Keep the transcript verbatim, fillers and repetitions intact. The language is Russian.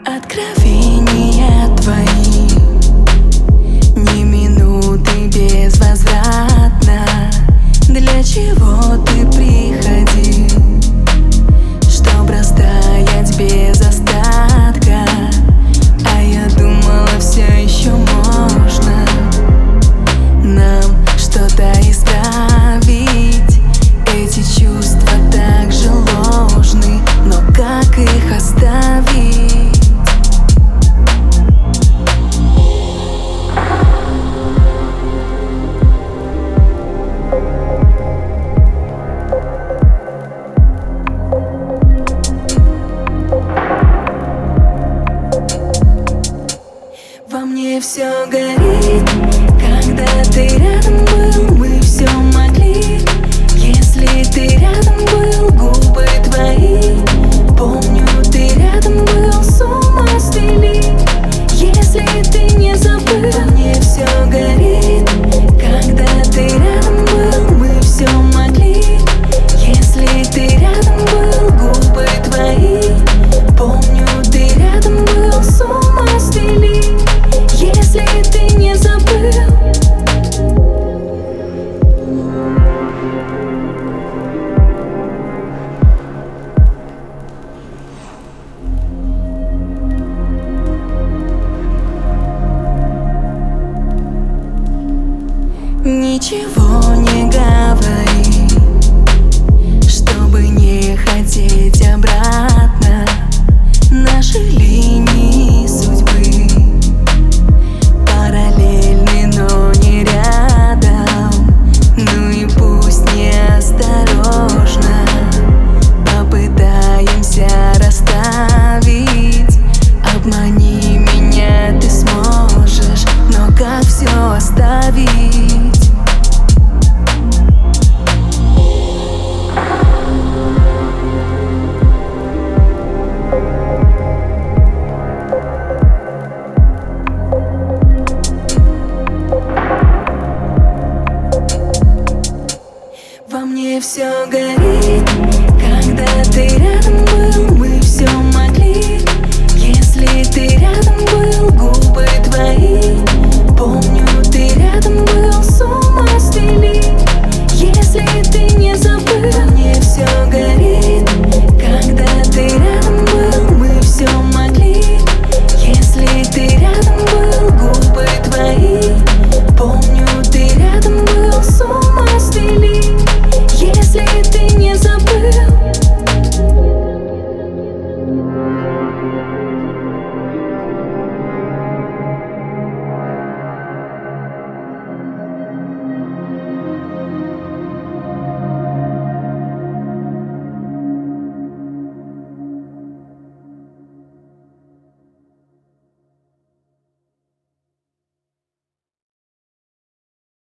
Откровения твои ни минуты безвозвратно. Для чего ты приходил, чтоб растаять без остатка? А я думала, все еще можно нам что-то исправить. Эти чувства так же ложны, но как их оставить? Во мне все горит, когда ты рядом был, мы все могли. Если ты рядом был, губы твои, помню, ты рядом был, с ума свели. Если ты не забыл, во мне все горит, когда ты рядом был, мы все могли. Если ты рядом был, губы твои, помню, ты рядом был, с ума свели. Если ты не забыл. Ничего не говори, чтобы не хотеть обратно. Наши линии